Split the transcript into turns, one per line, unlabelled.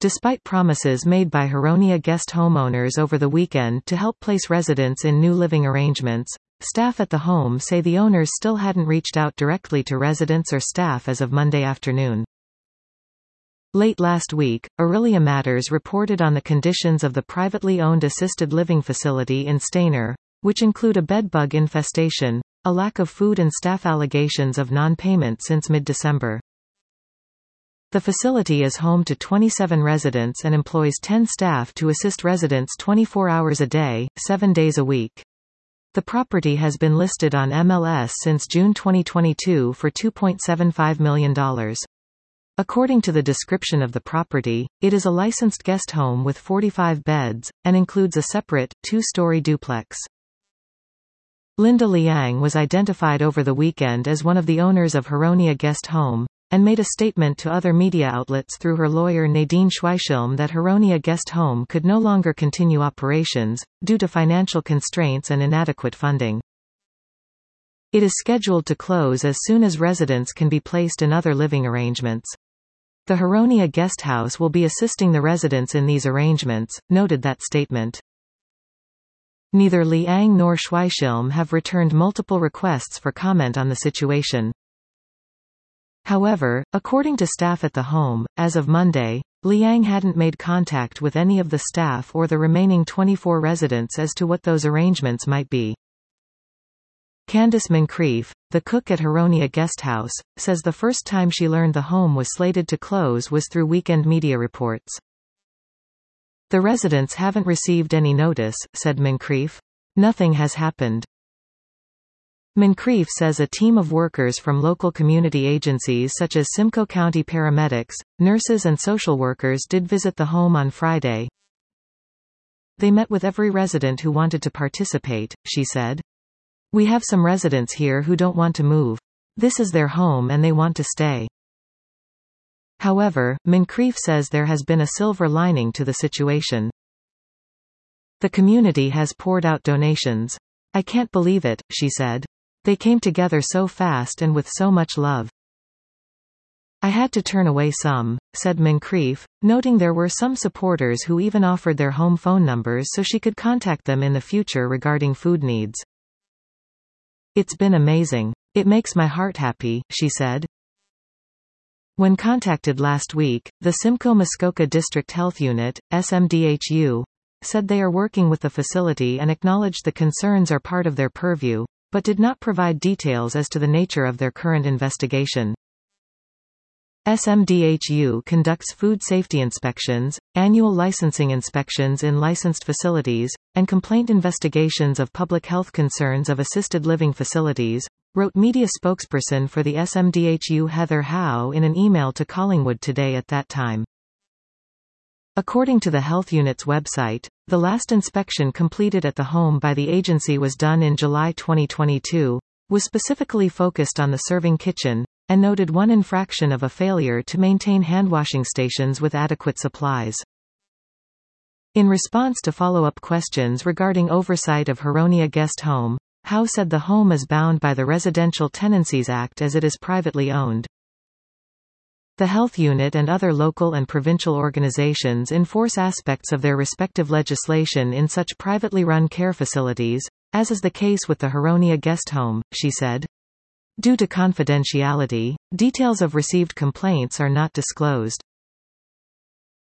Despite promises made by Huronia guest homeowners over the weekend to help place residents in new living arrangements, staff at the home say the owners still hadn't reached out directly to residents or staff as of Monday afternoon. Late last week, Aurelia Matters reported on the conditions of the privately owned assisted living facility in Stayner, which include a bedbug infestation, a lack of food and staff allegations of non-payment since mid-December. The facility is home to 27 residents and employs 10 staff to assist residents 24 hours a day, 7 days a week. The property has been listed on MLS since June 2022 for $2.75 million. According to the description of the property, it is a licensed guest home with 45 beds, and includes a separate, 2-story duplex. Linda Liang was identified over the weekend as one of the owners of Huronia Guest Home, and made a statement to other media outlets through her lawyer Nadine Schweishilm that Huronia Guest Home could no longer continue operations, due to financial constraints and inadequate funding. It is scheduled to close as soon as residents can be placed in other living arrangements. The Huronia Guest House will be assisting the residents in these arrangements, noted that statement. Neither Liang nor Schweishilm have returned multiple requests for comment on the situation. However, according to staff at the home, as of Monday, Liang hadn't made contact with any of the staff or the remaining 24 residents as to what those arrangements might be. Candice Moncrief, the cook at Huronia Guest House, says the first time she learned the home was slated to close was through weekend media reports. The residents haven't received any notice, said Moncrief. Nothing has happened. Moncrief says a team of workers from local community agencies such as Simcoe County paramedics, nurses and social workers did visit the home on Friday. They met with every resident who wanted to participate, she said. We have some residents here who don't want to move. This is their home and they want to stay. However, Moncrief says there has been a silver lining to the situation. The community has poured out donations. I can't believe it, she said. They came together so fast and with so much love. I had to turn away some, said Moncrief, noting there were some supporters who even offered their home phone numbers so she could contact them in the future regarding food needs. It's been amazing. It makes my heart happy, she said. When contacted last week, the Simcoe-Muskoka District Health Unit, SMDHU, said they are working with the facility and acknowledged the concerns are part of their purview, but did not provide details as to the nature of their current investigation. SMDHU conducts food safety inspections, annual licensing inspections in licensed facilities, and complaint investigations of public health concerns of assisted living facilities, wrote media spokesperson for the SMDHU Heather Howe in an email to Collingwood Today at that time. According to the health unit's website, the last inspection completed at the home by the agency was done in July 2022, was specifically focused on the serving kitchen, and noted one infraction of a failure to maintain handwashing stations with adequate supplies. In response to follow-up questions regarding oversight of Huronia Guest Home, Howe said the home is bound by the Residential Tenancies Act as it is privately owned. The health unit and other local and provincial organizations enforce aspects of their respective legislation in such privately run care facilities, as is the case with the Huronia Guest Home, she said. Due to confidentiality, details of received complaints are not disclosed.